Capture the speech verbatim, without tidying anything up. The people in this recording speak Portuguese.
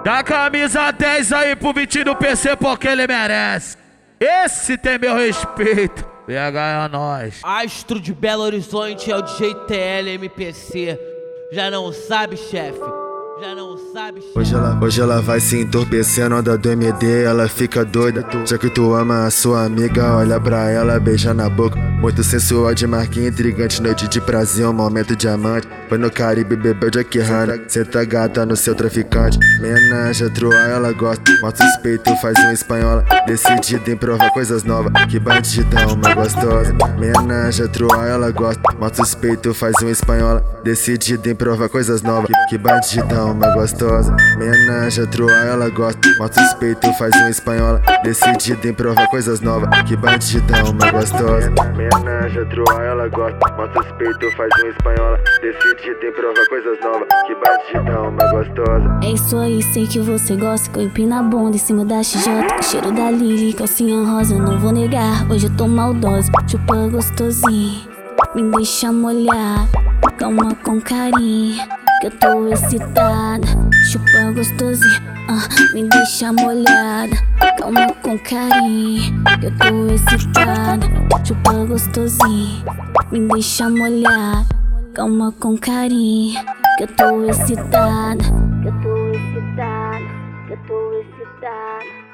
Dá camisa dez aí pro Vitinho do P C porque ele merece. Esse tem meu respeito. B H é nós. Astro de Belo Horizonte é o D J T L M P C. Já não sabe, chefe? Já não sabe, chefe? Hoje ela, hoje ela vai se entorpecendo, anda do M D, ela fica doida. Já que tu ama a sua amiga, olha pra ela, beija na boca. Muito sensual, de marquinha intrigante, noite de prazer, um momento diamante. Foi no Caribe, bebeu Jack Hanna, senta gata no seu traficante. Menage, trua, ela gosta, mostra os peitos, faz um espanhola. Decidida em provar coisas novas, que bandida, uma gostosa. Menage, trua, ela gosta, mostra os peitos, faz um espanhola. Decidida em provar coisas novas, que, que bandida, uma gostosa. Menage, trua, ela gosta, mostra os peitos, faz um espanhola. Decidida em provar coisas novas, que bandida, uma gostosa. Menage, trua, ela gosta, mostra os peitos, faz um espanhola. Decidida em provar coisas novas, que bandida, uma gostosa. É isso aí, sei que você gosta, que eu empino a bunda em cima da X J. Cheiro da Lili, calcinha rosa, não vou negar, hoje eu tô maldosa. Chupa gostosinho, me deixa molhar, calma com carinho, que eu tô excitada. Chupa gostosinho, ah, me deixa molhada, calma com carinho, que eu tô excitada. Chupa gostosinho, me deixa molhar, calma com carinho, que eu tô excitada. Que eu tô excitada, que eu tô excitada.